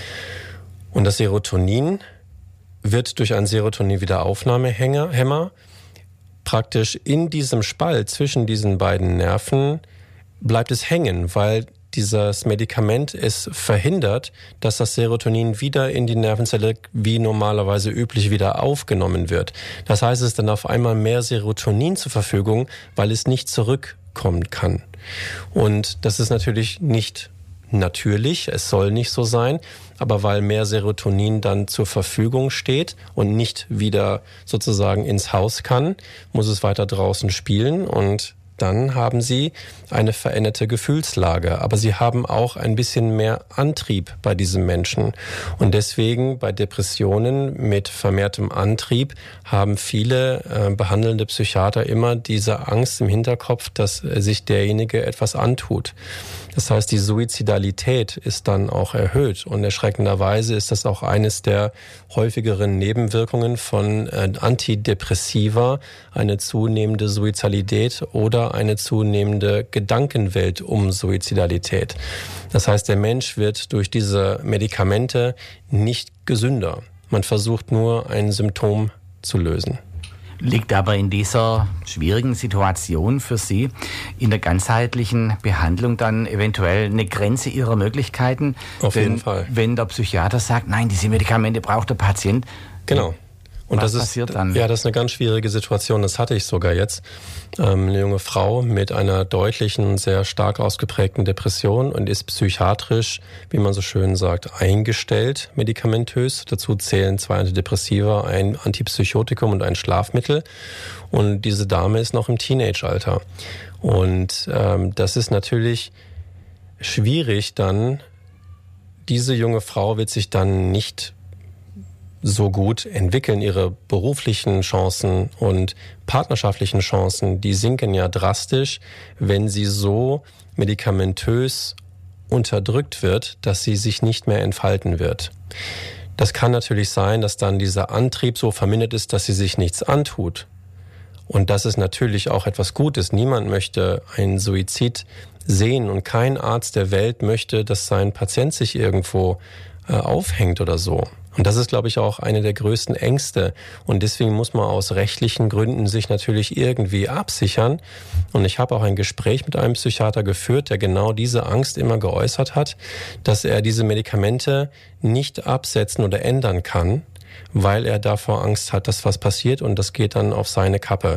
C: Und das Serotonin wird durch einen Serotonin-Wiederaufnahmehemmer praktisch in diesem Spalt zwischen diesen beiden Nerven bleibt es hängen, weil dieses Medikament es verhindert, dass das Serotonin wieder in die Nervenzelle wie normalerweise üblich wieder aufgenommen wird. Das heißt, es ist dann auf einmal mehr Serotonin zur Verfügung, weil es nicht zurückkommen kann. Und das ist natürlich nicht natürlich, es soll nicht so sein, aber weil mehr Serotonin dann zur Verfügung steht und nicht wieder sozusagen ins Haus kann, muss es weiter draußen spielen und dann haben sie eine veränderte Gefühlslage. Aber sie haben auch ein bisschen mehr Antrieb bei diesem Menschen. Und deswegen bei Depressionen mit vermehrtem Antrieb haben viele behandelnde Psychiater immer diese Angst im Hinterkopf, dass sich derjenige etwas antut. Das heißt, die Suizidalität ist dann auch erhöht. Und erschreckenderweise ist das auch eines der häufigeren Nebenwirkungen von Antidepressiva, eine zunehmende Suizidalität oder eine zunehmende Gedankenwelt um Suizidalität. Das heißt, der Mensch wird durch diese Medikamente nicht gesünder. Man versucht nur, ein Symptom zu lösen.
B: Liegt aber in dieser schwierigen Situation für Sie in der ganzheitlichen Behandlung dann eventuell eine Grenze Ihrer Möglichkeiten?
C: Auf jeden Fall.
B: Wenn der Psychiater sagt, nein, diese Medikamente braucht der Patient.
C: Genau. Und
B: was passiert dann?
C: Ja, das ist eine ganz schwierige Situation. Das hatte ich sogar jetzt. Eine junge Frau mit einer deutlichen, sehr stark ausgeprägten Depression und ist psychiatrisch, wie man so schön sagt, eingestellt, medikamentös. Dazu zählen 2 Antidepressiva, ein Antipsychotikum und ein Schlafmittel. Und diese Dame ist noch im Teenage-Alter. Und das ist natürlich schwierig dann. Diese junge Frau wird sich dann nicht so gut entwickeln. Ihre beruflichen Chancen und partnerschaftlichen Chancen, die sinken ja drastisch, wenn sie so medikamentös unterdrückt wird, dass sie sich nicht mehr entfalten wird. Das kann natürlich sein, dass dann dieser Antrieb so vermindert ist, dass sie sich nichts antut. Und das ist natürlich auch etwas Gutes. Niemand möchte einen Suizid sehen und kein Arzt der Welt möchte, dass sein Patient sich irgendwo aufhängt oder so. Und das ist, glaube ich, auch eine der größten Ängste. Und deswegen muss man aus rechtlichen Gründen sich natürlich irgendwie absichern. Und ich habe auch ein Gespräch mit einem Psychiater geführt, der genau diese Angst immer geäußert hat, dass er diese Medikamente nicht absetzen oder ändern kann, weil er davor Angst hat, dass was passiert und das geht dann auf seine Kappe.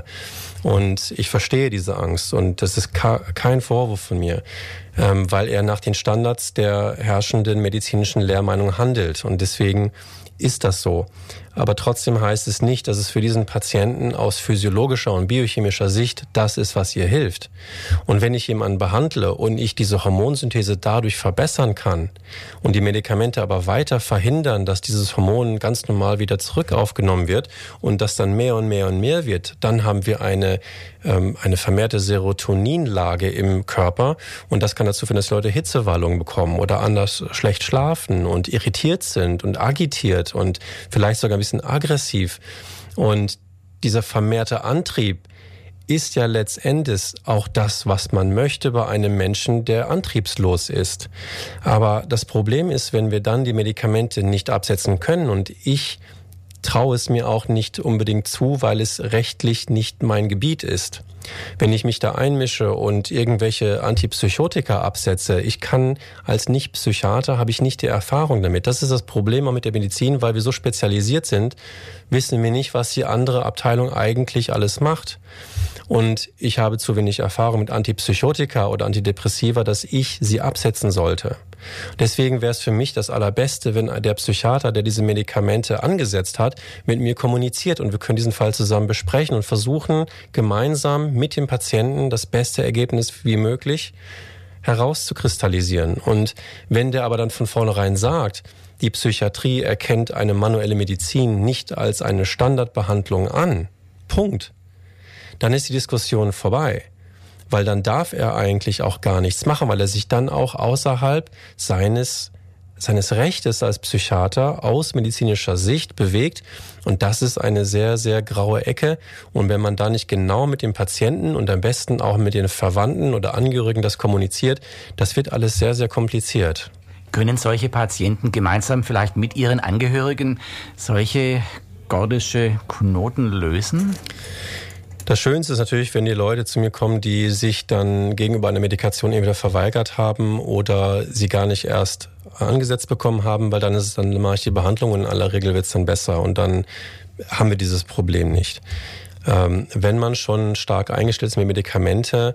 C: Und ich verstehe diese Angst und das ist kein Vorwurf von mir, weil er nach den Standards der herrschenden medizinischen Lehrmeinung handelt und deswegen ist das so. Aber trotzdem heißt es nicht, dass es für diesen Patienten aus physiologischer und biochemischer Sicht das ist, was ihr hilft. Und wenn ich jemanden behandle und ich diese Hormonsynthese dadurch verbessern kann und die Medikamente aber weiter verhindern, dass dieses Hormon ganz normal wieder zurück aufgenommen wird und das dann mehr und mehr und mehr wird, dann haben wir eine vermehrte Serotoninlage im Körper und das kann dazu führen, dass Leute Hitzewallungen bekommen oder anders schlecht schlafen und irritiert sind und agitiert und vielleicht sogar ein bisschen aggressiv. Und dieser vermehrte Antrieb ist ja letztendlich auch das, was man möchte bei einem Menschen, der antriebslos ist. Aber das Problem ist, wenn wir dann die Medikamente nicht absetzen können und ich traue es mir auch nicht unbedingt zu, weil es rechtlich nicht mein Gebiet ist. Wenn ich mich da einmische und irgendwelche Antipsychotika absetze, ich kann als Nicht-Psychiater, habe ich nicht die Erfahrung damit. Das ist das Problem auch mit der Medizin, weil wir so spezialisiert sind, wissen wir nicht, was die andere Abteilung eigentlich alles macht. Und ich habe zu wenig Erfahrung mit Antipsychotika oder Antidepressiva, dass ich sie absetzen sollte. Deswegen wäre es für mich das Allerbeste, wenn der Psychiater, der diese Medikamente angesetzt hat, mit mir kommuniziert und wir können diesen Fall zusammen besprechen und versuchen, gemeinsam mit dem Patienten das beste Ergebnis wie möglich herauszukristallisieren. Und wenn der aber dann von vornherein sagt, die Psychiatrie erkennt eine manuelle Medizin nicht als eine Standardbehandlung an, Punkt, dann ist die Diskussion vorbei. Weil dann darf er eigentlich auch gar nichts machen, weil er sich dann auch außerhalb seines Rechtes als Psychiater aus medizinischer Sicht bewegt. Und das ist eine sehr, sehr graue Ecke. Und wenn man da nicht genau mit dem Patienten und am besten auch mit den Verwandten oder Angehörigen das kommuniziert, das wird alles sehr, sehr kompliziert.
B: Können solche Patienten gemeinsam vielleicht mit ihren Angehörigen solche gordische Knoten lösen?
C: Das Schönste ist natürlich, wenn die Leute zu mir kommen, die sich dann gegenüber einer Medikation entweder verweigert haben oder sie gar nicht erst angesetzt bekommen haben, weil dann mache ich die Behandlung und in aller Regel wird es dann besser und dann haben wir dieses Problem nicht. Wenn man schon stark eingestellt ist mit Medikamente,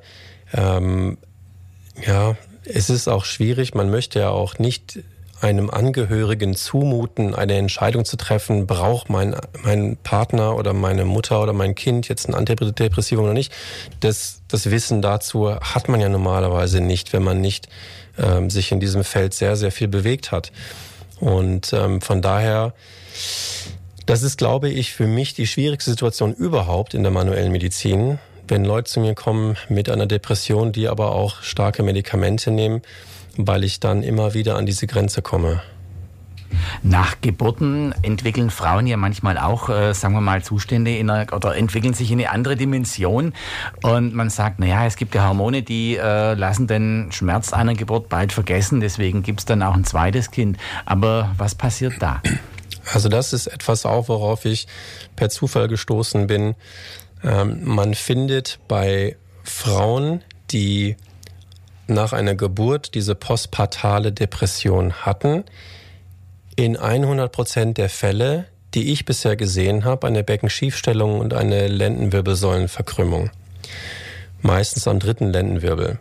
C: es ist auch schwierig, man möchte ja auch nicht einem Angehörigen zumuten, eine Entscheidung zu treffen, braucht mein Partner oder meine Mutter oder mein Kind jetzt ein Antidepressivum oder nicht. Das Wissen dazu hat man ja normalerweise nicht, wenn man nicht sich in diesem Feld sehr, sehr viel bewegt hat. Und von daher, das ist, glaube ich, für mich die schwierigste Situation überhaupt in der manuellen Medizin, wenn Leute zu mir kommen mit einer Depression, die aber auch starke Medikamente nehmen, weil ich dann immer wieder an diese Grenze komme.
B: Nach Geburten entwickeln Frauen ja manchmal auch, sagen wir mal, Zustände oder entwickeln sich in eine andere Dimension. Und man sagt, naja, es gibt ja Hormone, die lassen den Schmerz einer Geburt bald vergessen. Deswegen gibt es dann auch ein zweites Kind. Aber was passiert da?
C: Also das ist etwas auch, worauf ich per Zufall gestoßen bin. Man findet bei Frauen, die nach einer Geburt diese postpartale Depression hatten, in 100% der Fälle, die ich bisher gesehen habe, eine Beckenschiefstellung und eine Lendenwirbelsäulenverkrümmung. Meistens am 3. Lendenwirbel.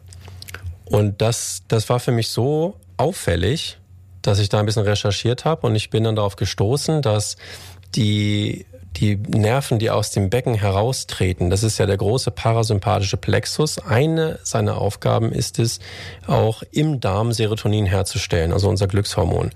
C: Und das war für mich so auffällig, dass ich da ein bisschen recherchiert habe und ich bin dann darauf gestoßen, dass die Nerven, die aus dem Becken heraustreten, das ist ja der große parasympathische Plexus. Eine seiner Aufgaben ist es, auch im Darm Serotonin herzustellen, also unser Glückshormon.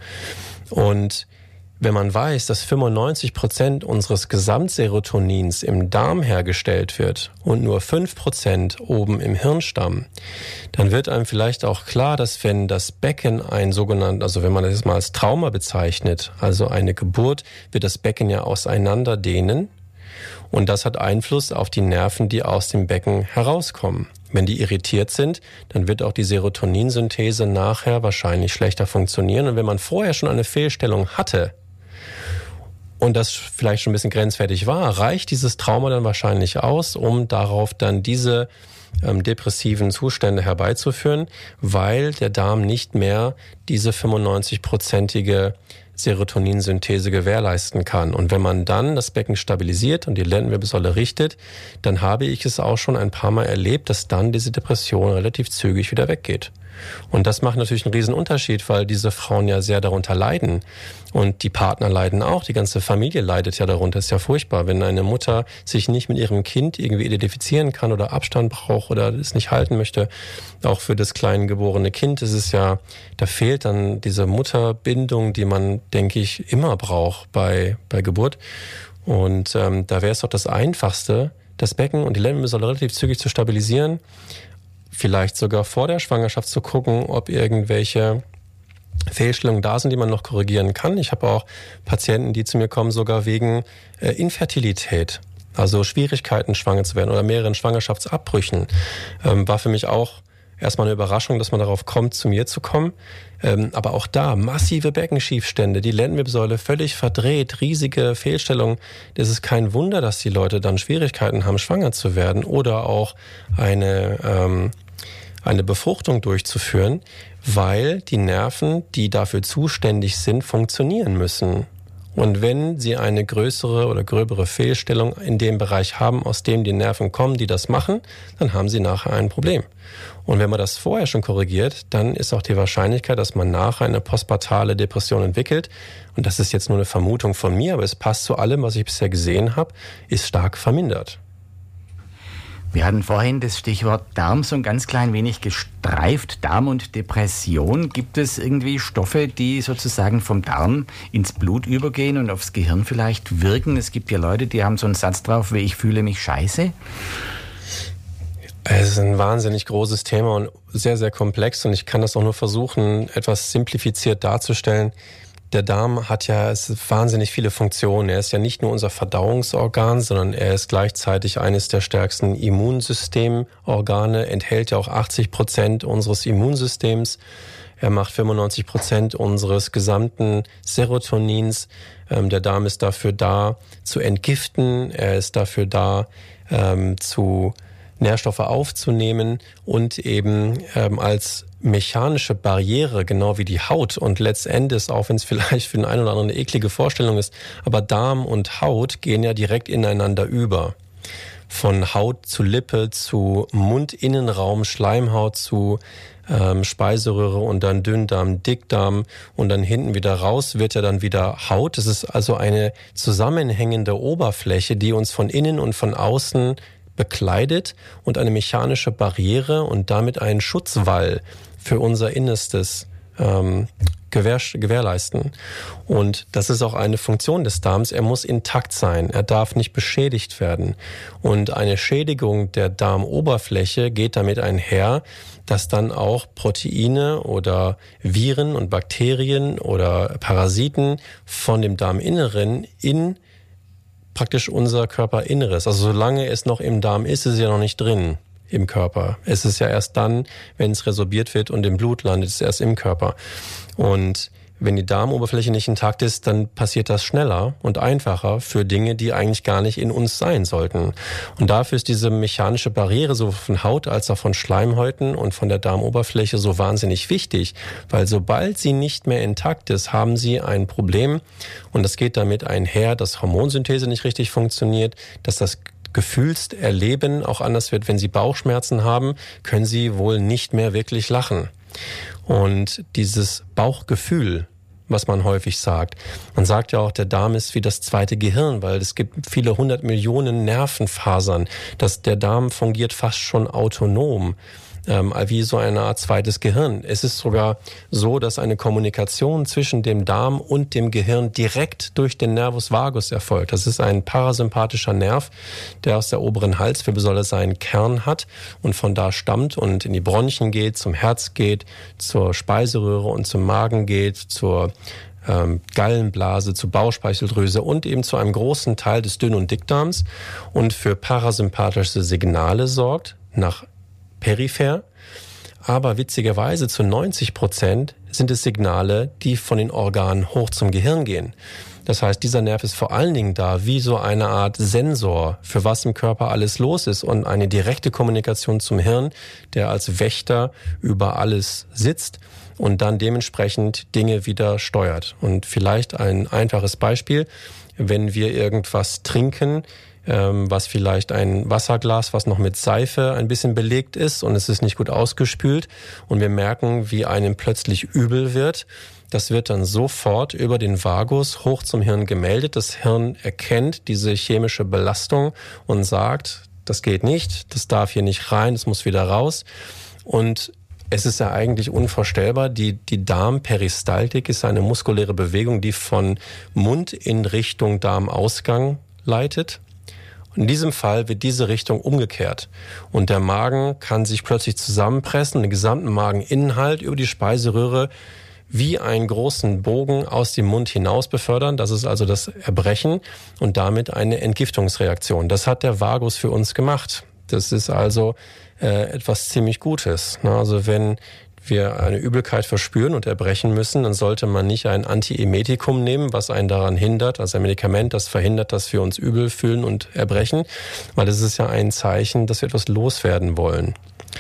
C: Und wenn man weiß, dass 95% unseres Gesamtserotonins im Darm hergestellt wird und nur 5% oben im Hirnstamm, dann wird einem vielleicht auch klar, dass wenn das Becken wenn man das jetzt mal als Trauma bezeichnet, also eine Geburt, wird das Becken ja auseinanderdehnen und das hat Einfluss auf die Nerven, die aus dem Becken herauskommen. Wenn die irritiert sind, dann wird auch die Serotoninsynthese nachher wahrscheinlich schlechter funktionieren. Und wenn man vorher schon eine Fehlstellung hatte, und das vielleicht schon ein bisschen grenzwertig war, reicht dieses Trauma dann wahrscheinlich aus, um darauf dann diese depressiven Zustände herbeizuführen, weil der Darm nicht mehr diese 95%ige Serotoninsynthese gewährleisten kann. Und wenn man dann das Becken stabilisiert und die Lendenwirbelsäule richtet, dann habe ich es auch schon ein paar Mal erlebt, dass dann diese Depression relativ zügig wieder weggeht. Und das macht natürlich einen riesen Unterschied, weil diese Frauen ja sehr darunter leiden. Und die Partner leiden auch, die ganze Familie leidet ja darunter. Das ist ja furchtbar, wenn eine Mutter sich nicht mit ihrem Kind irgendwie identifizieren kann oder Abstand braucht oder es nicht halten möchte. Auch für das kleingeborene Kind ist es ja, da fehlt dann diese Mutterbindung, die man, denke ich, immer braucht bei Geburt. Und da wäre es doch das Einfachste, das Becken und die Lendenwirbelsäule relativ zügig zu stabilisieren. Vielleicht sogar vor der Schwangerschaft zu gucken, ob irgendwelche Fehlstellungen da sind, die man noch korrigieren kann. Ich habe auch Patienten, die zu mir kommen, sogar wegen Infertilität, also Schwierigkeiten, schwanger zu werden oder mehreren Schwangerschaftsabbrüchen. War für mich auch erstmal eine Überraschung, dass man darauf kommt, zu mir zu kommen. Aber auch da massive Beckenschiefstände, die Lendenwirbelsäule völlig verdreht, riesige Fehlstellungen. Das ist kein Wunder, dass die Leute dann Schwierigkeiten haben, schwanger zu werden oder auch eine Befruchtung durchzuführen, weil die Nerven, die dafür zuständig sind, funktionieren müssen. Und wenn Sie eine größere oder gröbere Fehlstellung in dem Bereich haben, aus dem die Nerven kommen, die das machen, dann haben Sie nachher ein Problem. Und wenn man das vorher schon korrigiert, dann ist auch die Wahrscheinlichkeit, dass man nachher eine postpartale Depression entwickelt, und das ist jetzt nur eine Vermutung von mir, aber es passt zu allem, was ich bisher gesehen habe, ist stark vermindert.
B: Wir hatten vorhin das Stichwort Darm so ein ganz klein wenig gestreift. Darm und Depression. Gibt es irgendwie Stoffe, die sozusagen vom Darm ins Blut übergehen und aufs Gehirn vielleicht wirken? Es gibt ja Leute, die haben so einen Satz drauf, wie ich fühle mich scheiße.
C: Es ist ein wahnsinnig großes Thema und sehr, sehr komplex, und ich kann das auch nur versuchen, etwas simplifiziert darzustellen. Der Darm hat ja wahnsinnig viele Funktionen. Er ist ja nicht nur unser Verdauungsorgan, sondern er ist gleichzeitig eines der stärksten Immunsystemorgane, enthält ja auch 80% unseres Immunsystems. Er macht 95% unseres gesamten Serotonins. Der Darm ist dafür da, zu entgiften. Er ist dafür da, zu Nährstoffe aufzunehmen und eben als mechanische Barriere, genau wie die Haut, und letztendlich, auch wenn es vielleicht für den einen oder anderen eine eklige Vorstellung ist, aber Darm und Haut gehen ja direkt ineinander über. Von Haut zu Lippe, zu Mundinnenraum, Schleimhaut, zu Speiseröhre und dann Dünndarm, Dickdarm und dann hinten wieder raus wird ja dann wieder Haut. Es ist also eine zusammenhängende Oberfläche, die uns von innen und von außen bekleidet und eine mechanische Barriere und damit einen Schutzwall für unser Innerstes gewährleisten. Und das ist auch eine Funktion des Darms. Er muss intakt sein. Er darf nicht beschädigt werden. Und eine Schädigung der Darmoberfläche geht damit einher, dass dann auch Proteine oder Viren und Bakterien oder Parasiten von dem Darminneren in praktisch unser Körperinneres. Also solange es noch im Darm ist, ist es ja noch nicht drin im Körper. Es ist ja erst dann, wenn es resorbiert wird und im Blut landet, ist es erst im Körper. Und wenn die Darmoberfläche nicht intakt ist, dann passiert das schneller und einfacher für Dinge, die eigentlich gar nicht in uns sein sollten. Und dafür ist diese mechanische Barriere sowohl von Haut als auch von Schleimhäuten und von der Darmoberfläche so wahnsinnig wichtig, weil sobald sie nicht mehr intakt ist, haben sie ein Problem, und das geht damit einher, dass Hormonsynthese nicht richtig funktioniert, dass das Gefühlserleben auch anders wird. Wenn Sie Bauchschmerzen haben, können Sie wohl nicht mehr wirklich lachen. Und dieses Bauchgefühl, was man häufig sagt, man sagt ja auch, der Darm ist wie das zweite Gehirn, weil es gibt viele 100 Millionen Nervenfasern. Der Darm fungiert fast schon autonom, wie so eine Art zweites Gehirn. Es ist sogar so, dass eine Kommunikation zwischen dem Darm und dem Gehirn direkt durch den Nervus vagus erfolgt. Das ist ein parasympathischer Nerv, der aus der oberen Halswirbelsäule seinen Kern hat und von da stammt und in die Bronchien geht, zum Herz geht, zur Speiseröhre und zum Magen geht, zur Gallenblase, zur Bauchspeicheldrüse und eben zu einem großen Teil des Dünn- und Dickdarms und für parasympathische Signale sorgt, nach peripher, aber witzigerweise zu 90% sind es Signale, die von den Organen hoch zum Gehirn gehen. Das heißt, dieser Nerv ist vor allen Dingen da wie so eine Art Sensor, für was im Körper alles los ist, und eine direkte Kommunikation zum Hirn, der als Wächter über alles sitzt und dann dementsprechend Dinge wieder steuert. Und vielleicht ein einfaches Beispiel, wenn wir irgendwas trinken, was vielleicht ein Wasserglas, was noch mit Seife ein bisschen belegt ist und es ist nicht gut ausgespült und wir merken, wie einem plötzlich übel wird. Das wird dann sofort über den Vagus hoch zum Hirn gemeldet. Das Hirn erkennt diese chemische Belastung und sagt, das geht nicht, das darf hier nicht rein, das muss wieder raus. Und es ist ja eigentlich unvorstellbar, die Darmperistaltik ist eine muskuläre Bewegung, die von Mund in Richtung Darmausgang leitet. In diesem Fall wird diese Richtung umgekehrt und der Magen kann sich plötzlich zusammenpressen, den gesamten Mageninhalt über die Speiseröhre wie einen großen Bogen aus dem Mund hinaus befördern. Das ist also das Erbrechen und damit eine Entgiftungsreaktion. Das hat der Vagus für uns gemacht. Das ist also etwas ziemlich Gutes. Also wenn wir eine Übelkeit verspüren und erbrechen müssen, dann sollte man nicht ein Antiemetikum nehmen, was einen daran hindert, also ein Medikament, das verhindert, dass wir uns übel fühlen und erbrechen, weil das ist ja ein Zeichen, dass wir etwas loswerden wollen,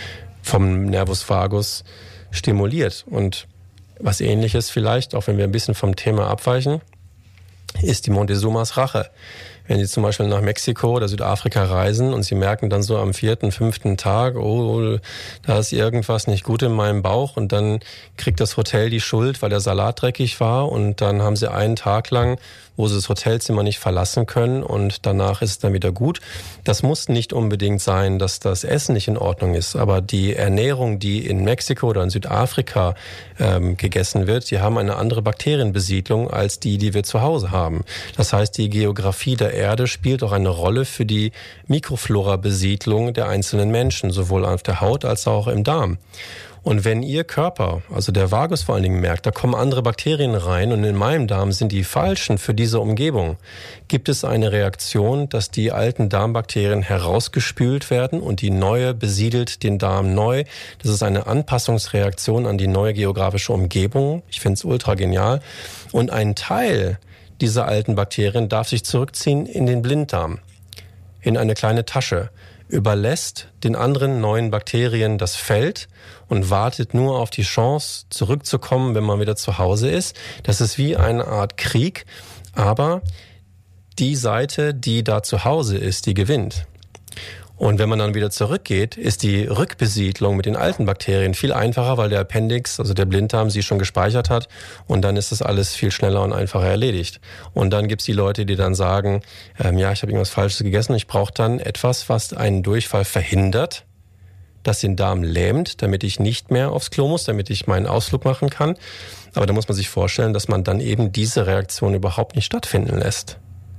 C: vom Nervus vagus stimuliert. Und was Ähnliches vielleicht, auch wenn wir ein bisschen vom Thema abweichen, ist die Montezumas Rache. Wenn Sie zum Beispiel nach Mexiko oder Südafrika reisen und Sie merken dann so am 4., 5. Tag, oh, da ist irgendwas nicht gut in meinem Bauch, und dann kriegt das Hotel die Schuld, weil der Salat dreckig war, und dann haben Sie einen Tag lang, wo Sie das Hotelzimmer nicht verlassen können, und danach ist es dann wieder gut. Das muss nicht unbedingt sein, dass das Essen nicht in Ordnung ist, aber die Ernährung, die in Mexiko oder in Südafrika gegessen wird, die haben eine andere Bakterienbesiedlung als die wir zu Hause haben. Das heißt, die Geografie der Erde spielt auch eine Rolle für die Mikroflora-Besiedlung der einzelnen Menschen, sowohl auf der Haut als auch im Darm. Und wenn Ihr Körper, also der Vagus vor allen Dingen, merkt, da kommen andere Bakterien rein und in meinem Darm sind die falschen für diese Umgebung, gibt es eine Reaktion, dass die alten Darmbakterien herausgespült werden und die neue besiedelt den Darm neu. Das ist eine Anpassungsreaktion an die neue geografische Umgebung. Ich finde es ultra genial. Und ein Teil dieser alten Bakterien darf sich zurückziehen in den Blinddarm, in eine kleine Tasche, überlässt den anderen neuen Bakterien das Feld und wartet nur auf die Chance, zurückzukommen, wenn man wieder zu Hause ist. Das ist wie eine Art Krieg, aber die Seite, die da zu Hause ist, die gewinnt. Und wenn man dann wieder zurückgeht, ist die Rückbesiedlung mit den alten Bakterien viel einfacher, weil der Appendix, also der Blinddarm, sie schon gespeichert hat, und dann ist das alles viel schneller und einfacher erledigt. Und dann gibt's die Leute, die dann sagen, ja, ich habe irgendwas Falsches gegessen, ich brauche dann etwas, was einen Durchfall verhindert, das den Darm lähmt, damit ich nicht mehr aufs Klo muss, damit ich meinen Ausflug machen kann. Aber da muss man sich vorstellen, dass man dann eben diese Reaktion überhaupt nicht stattfinden lässt.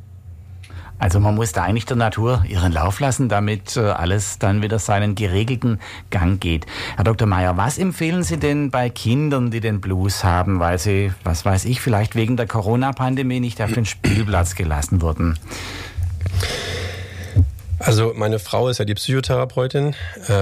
B: Also man muss da eigentlich der Natur ihren Lauf lassen, damit alles dann wieder seinen geregelten Gang geht. Herr Dr. Meyer, was empfehlen Sie denn bei Kindern, die den Blues haben, weil sie, was weiß ich, vielleicht wegen der Corona-Pandemie nicht auf den Spielplatz gelassen wurden?
C: Also meine Frau ist ja die Psychotherapeutin,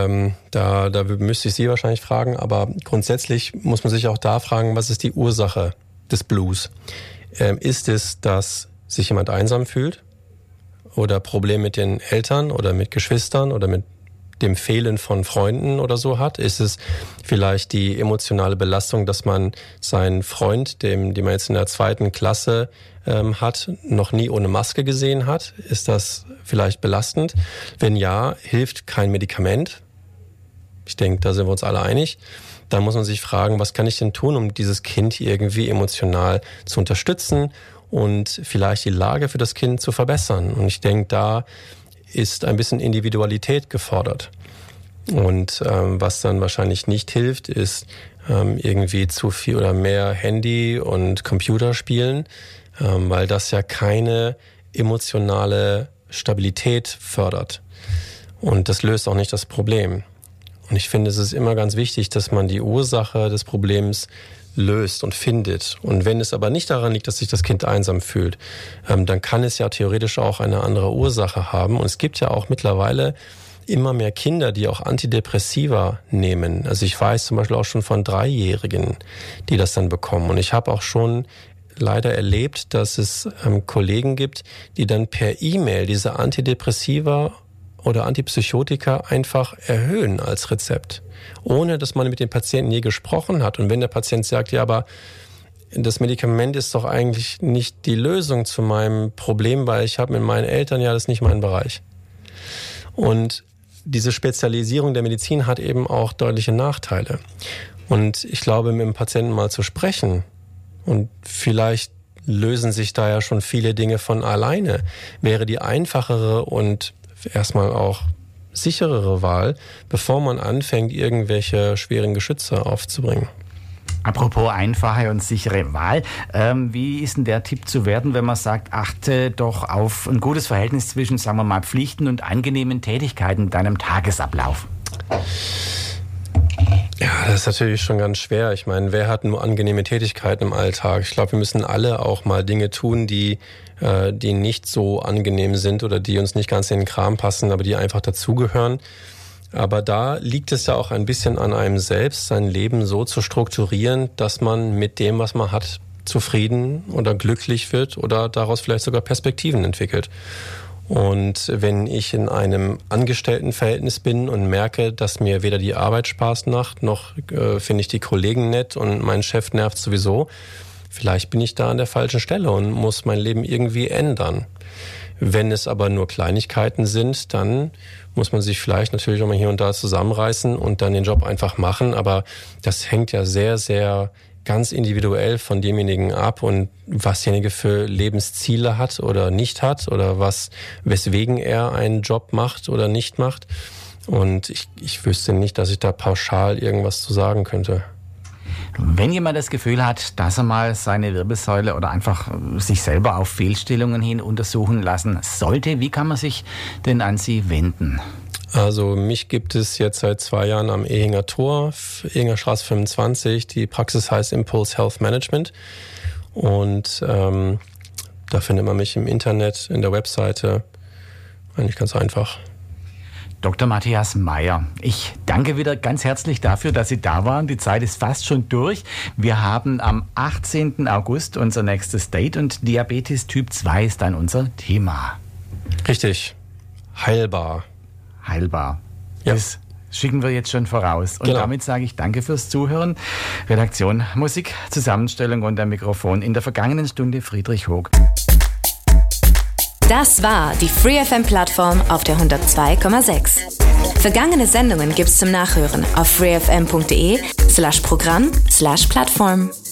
C: da müsste ich Sie wahrscheinlich fragen, aber grundsätzlich muss man sich auch da fragen, was ist die Ursache des Blues? Ist es, dass sich jemand einsam fühlt? Oder Probleme mit den Eltern oder mit Geschwistern oder mit dem Fehlen von Freunden oder so hat? Ist es vielleicht die emotionale Belastung, dass man seinen Freund, den man jetzt in der 2. Klasse hat, noch nie ohne Maske gesehen hat? Ist das vielleicht belastend? Wenn ja, hilft kein Medikament. Ich denke, da sind wir uns alle einig. Dann muss man sich fragen, was kann ich denn tun, um dieses Kind irgendwie emotional zu unterstützen und vielleicht die Lage für das Kind zu verbessern. Und ich denke, da ist ein bisschen Individualität gefordert. Und was dann wahrscheinlich nicht hilft, ist irgendwie zu viel oder mehr Handy und Computerspielen, weil das ja keine emotionale Stabilität fördert. Und das löst auch nicht das Problem. Und ich finde, es ist immer ganz wichtig, dass man die Ursache des Problems löst und findet. Und wenn es aber nicht daran liegt, dass sich das Kind einsam fühlt, dann kann es ja theoretisch auch eine andere Ursache haben. Und es gibt ja auch mittlerweile immer mehr Kinder, die auch Antidepressiva nehmen. Also ich weiß zum Beispiel auch schon von 3-Jährigen, die das dann bekommen. Und ich habe auch schon leider erlebt, dass es Kollegen gibt, die dann per E-Mail diese Antidepressiva oder Antipsychotika einfach erhöhen als Rezept, ohne dass man mit dem Patienten je gesprochen hat. Und wenn der Patient sagt, ja, aber das Medikament ist doch eigentlich nicht die Lösung zu meinem Problem, weil ich habe mit meinen Eltern, ja, das ist nicht mein Bereich. Und diese Spezialisierung der Medizin hat eben auch deutliche Nachteile. Und ich glaube, mit dem Patienten mal zu sprechen, und vielleicht lösen sich da ja schon viele Dinge von alleine, wäre die einfachere und erstmal auch sicherere Wahl, bevor man anfängt, irgendwelche schweren Geschütze aufzubringen.
B: Apropos einfache und sichere Wahl, wie ist denn der Tipp zu werden, wenn man sagt, achte doch auf ein gutes Verhältnis zwischen, sagen wir mal, Pflichten und angenehmen Tätigkeiten in deinem Tagesablauf?
C: Ja, das ist natürlich schon ganz schwer. Ich meine, wer hat nur angenehme Tätigkeiten im Alltag? Ich glaube, wir müssen alle auch mal Dinge tun, die nicht so angenehm sind oder die uns nicht ganz in den Kram passen, aber die einfach dazugehören. Aber da liegt es ja auch ein bisschen an einem selbst, sein Leben so zu strukturieren, dass man mit dem, was man hat, zufrieden oder glücklich wird oder daraus vielleicht sogar Perspektiven entwickelt. Und wenn ich in einem Angestelltenverhältnis bin und merke, dass mir weder die Arbeit Spaß macht, noch finde ich die Kollegen nett und mein Chef nervt sowieso, vielleicht bin ich da an der falschen Stelle und muss mein Leben irgendwie ändern. Wenn es aber nur Kleinigkeiten sind, dann muss man sich vielleicht natürlich auch mal hier und da zusammenreißen und dann den Job einfach machen. Aber das hängt ja sehr, sehr ganz individuell von demjenigen ab und was derjenige für Lebensziele hat oder nicht hat oder weswegen er einen Job macht oder nicht macht. Und ich wüsste nicht, dass ich da pauschal irgendwas zu sagen könnte.
B: Wenn jemand das Gefühl hat, dass er mal seine Wirbelsäule oder einfach sich selber auf Fehlstellungen hin untersuchen lassen sollte, wie kann man sich denn an Sie wenden?
C: Also mich gibt es jetzt seit 2 Jahren am Ehinger Tor, Ehinger Straße 25. Die Praxis heißt Impulse Health Management. Und da findet man mich im Internet, in der Webseite. Eigentlich ganz einfach.
B: Dr. Matthias Meyer, ich danke wieder ganz herzlich dafür, dass Sie da waren. Die Zeit ist fast schon durch. Wir haben am 18. August unser nächstes Date und Diabetes Typ 2 ist dann unser Thema.
C: Richtig. Heilbar.
B: Heilbar.
C: Ja.
B: Das schicken wir jetzt schon voraus. Und damit sage ich danke fürs Zuhören. Redaktion, Musik, Zusammenstellung und am Mikrofon in der vergangenen Stunde Friedrich Hoog.
A: Das war die FreeFM-Plattform auf der 102,6. Vergangene Sendungen gibt's zum Nachhören auf freefm.de/Programm/Plattform.